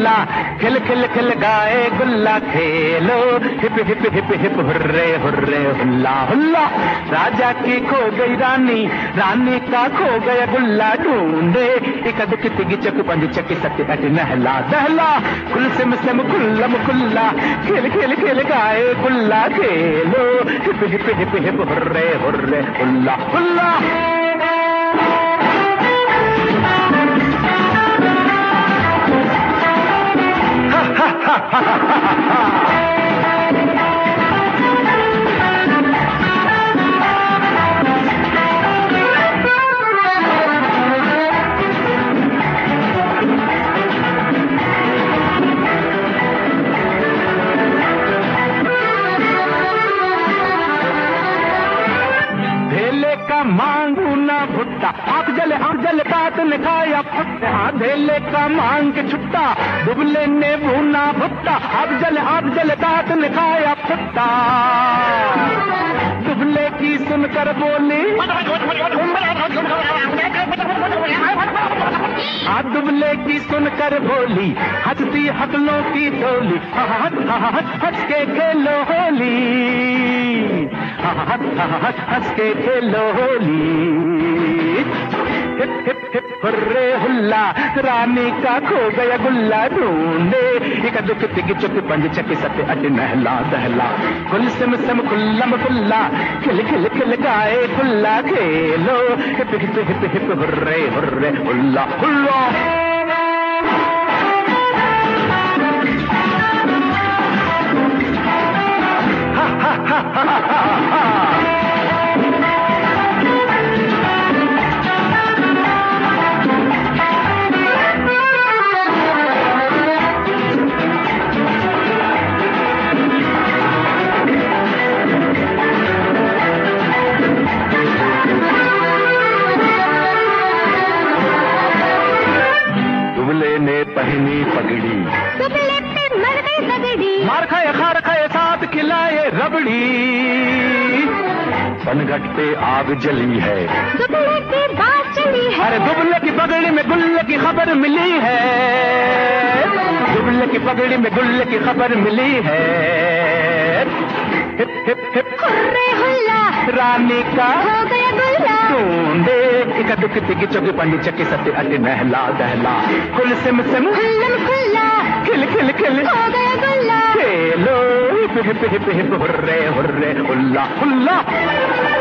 हुल्ला, खिल खिल खिल गाए गुल्ला खेलो, hip hip hip hip hurray hurray हुल्ला हुल्ला। राजा की खो गई रानी, रानी का खो गया गुल्ला, ढूंढे इक दुख तिगी चक पंज चकी सत्य अट नहला दहला, खुल सिम खुल्लम खुल्ला, खिल खिल खिल गाए गुल्ला खेलो, hip hip hip hip hurray hurray हुल्ला हुल्ला। मांगू ना भुट्टा, आग जले तात ने खाया फुट्टा, धेले का मांग छुट्टा, दुबले ने भूना भुट्टा, आग जले तात ने खाया फुट्टा। दुबले की सुनकर बोली, दुबले की सुनकर बोली, हंसती हकलों की टोली, हंस के खेलो होली, हंस के खेलो Holi. Hip hip hip hurray हुल्ला, रानी का खो गया गुल्ला, ढूंढे इक दुख तिग चुक पंज चक सत्य अट नहला दहला, खुल सिम खुल्लम खुल्ला, खिल खिल खिल गाए गुल्ला खेलो, hip hip hip hip hurray hurray हुल्ला हुल्ला। दुबले ने पहनी पगड़ी, दुबले पे मर गई पगड़ी, मार खाए खार खाए साथ खिलाए रबड़ी, बनघट पे आग जली है, दुबले की बात चली है, अरे दुबले की पगड़ी में गुल्ले की खबर मिली है, दुबले की पगड़ी में गुल्ले की खबर मिली है। हिप हिप हिप हुर्रे हुल्ला, रानी का हो गया गुल्ला, ढूंढे इक दुख तिगी चौकी पंडी चक्की सत्य अट नहला दहला, खुल सिम खुल्लम खुल्ला, खिल खिल खिल हो गया गुल्ला खेलो, hip hip hip hip hurray hurray हुल्ला हुल्ला।